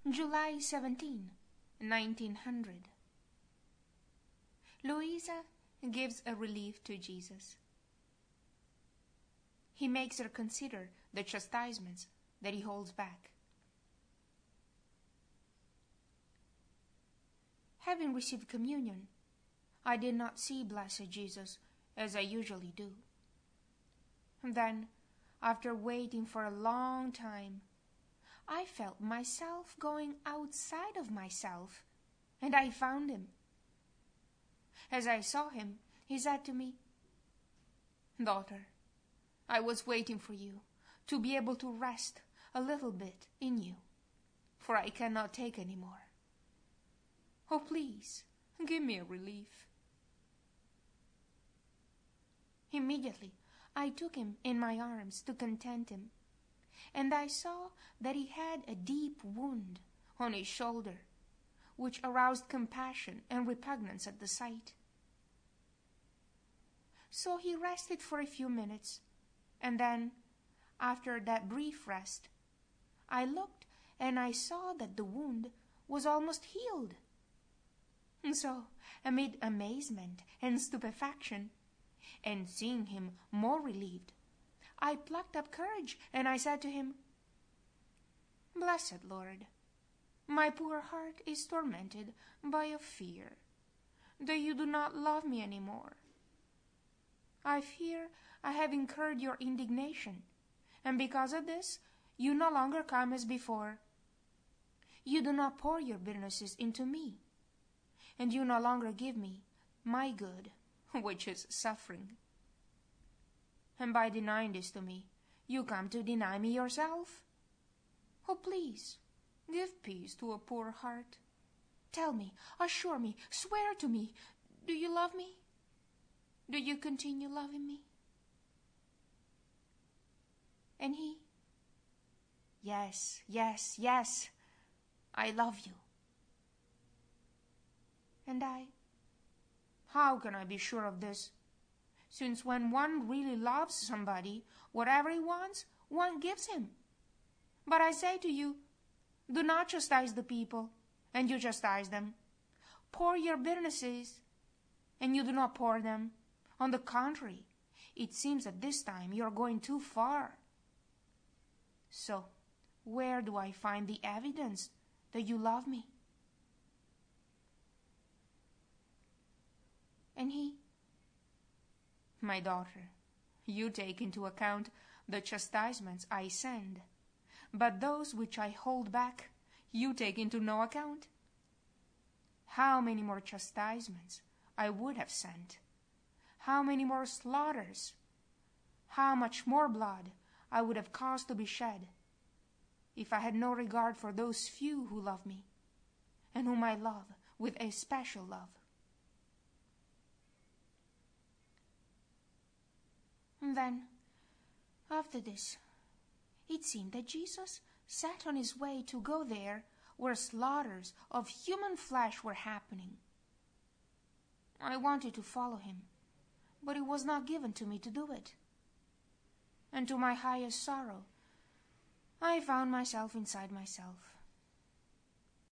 July 17, 1900. Louisa gives a relief to Jesus. He makes her consider the chastisements that he holds back. Having received communion, I did not see Blessed Jesus as I usually do. And then, after waiting for a long time, I felt myself going outside of myself, and I found him. As I saw him, he said to me, "Daughter, I was waiting for you to be able to rest a little bit in you, for I cannot take any more. Oh, please, give me a relief." Immediately, I took him in my arms to content him, and I saw that he had a deep wound on his shoulder, which aroused compassion and repugnance at the sight. So he rested for a few minutes, and then, after that brief rest, I looked and I saw that the wound was almost healed. And so, amid amazement and stupefaction, and seeing him more relieved, I plucked up courage and I said to him, "Blessed Lord, my poor heart is tormented by a fear that you do not love me any more. I fear I have incurred your indignation, and because of this, you no longer come as before. You do not pour your bitternesses into me, and you no longer give me my good, which is suffering. And by denying this to me, you come to deny me yourself. Oh, please, give peace to a poor heart. Tell me, assure me, swear to me, do you love me? Do you continue loving me?" And he, "Yes, yes, yes, I love you." And I, "How can I be sure of this, since when one really loves somebody, whatever he wants, one gives him? But I say to you, do not chastise the people, and you chastise them. Pour your bitternesses, and you do not pour them. On the contrary, it seems at this time you are going too far. So, where do I find the evidence that you love me?" And he, "My daughter, you take into account the chastisements I send, but those which I hold back you take into no account. How many more chastisements I would have sent, how many more slaughters, how much more blood I would have caused to be shed, if I had no regard for those few who love me, and whom I love with a special love." And then, after this, it seemed that Jesus set on his way to go there where slaughters of human flesh were happening. I wanted to follow him, but it was not given to me to do it. And to my highest sorrow, I found myself inside myself,